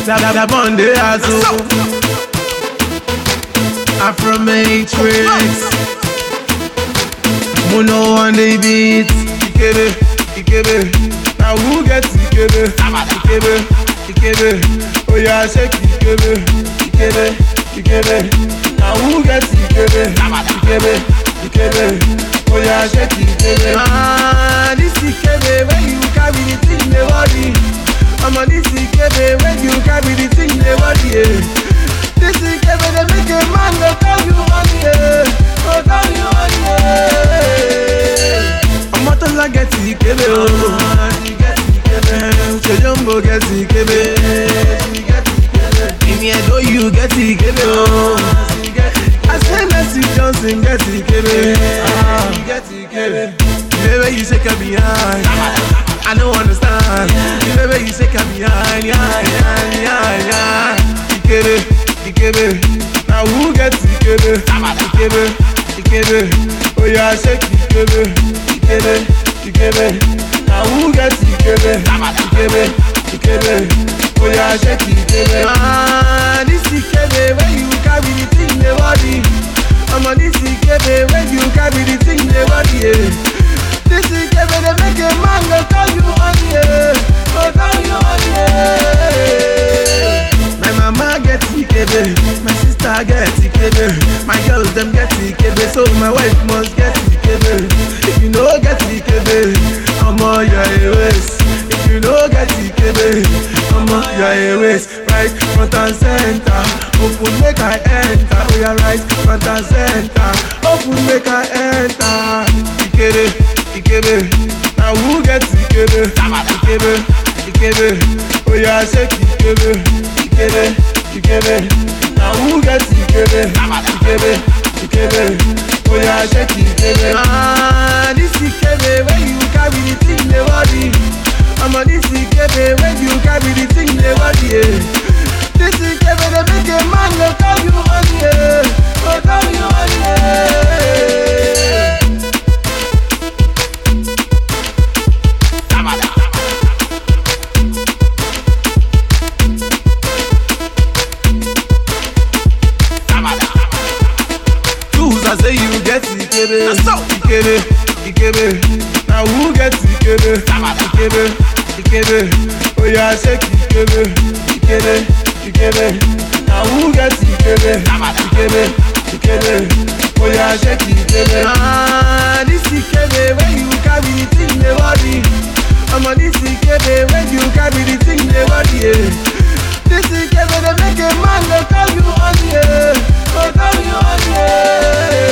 that Monday hustle. Afro Matrix. Mono on the beat. Ikebe. Now who gets Ikebe? Ikebe. Oh yeah, shake Ikebe. Now who gets Ikebe? Ikebe. Oh yeah, shake Ikebe. Ah, this Ikebe when you carry the thing in the body. I'm on this Ikebe when you carry the thing in the body. This Ikebe they make a man go tell you money. Go tell you money. I'm not gonna get Ikebe. Jumbo get Ikebe. In here, though you get Ikebe. I say Messi Johnson get Ikebe. The way you shake her behind, I don't understand. The way you shake her behind, Ikebe. Now who gets Ikebe? Oh yeah, shake Ikebe. Now who gets Ikebe? Oh yeah, shake Ikebe. Ah, this Ikebe when you carry the thing in the body. I'm on this Ikebe when you carry the thing in the body. This Ikebe they make a man go tell you money. Go tell you money. My mama gets Ikebe, my sister gets Ikebe, my girls them get Ikebe, so my wife must get Ikebe. If you no get Ikebe, I'm on your waist. If you no get Ikebe, I'm on your waist. Right front and center, open make I enter. Oh yeah, right front and center, open make I enter. Ikebe, now who gets Ikebe? Oh yeah, shake Ikebe. Now who gets Ikebe? Oh yeah, shake Ikebe. Ah, this Ikebe when you carry the thing in the body. I'm on this Ikebe when you carry the thing in the body. This Ikebe they make a man go tell you money. Go tell you money. I say you get Ikebe. Now who gets Ikebe? Oh yeah, shake Ikebe. Now who gets Ikebe? Oh yeah, shake Ikebe. Ah, this Ikebe when you carry the thing in the body. I'm on this Ikebe when you carry the thing in the body. This Ikebe they make a man go tell you money. Go tell you money.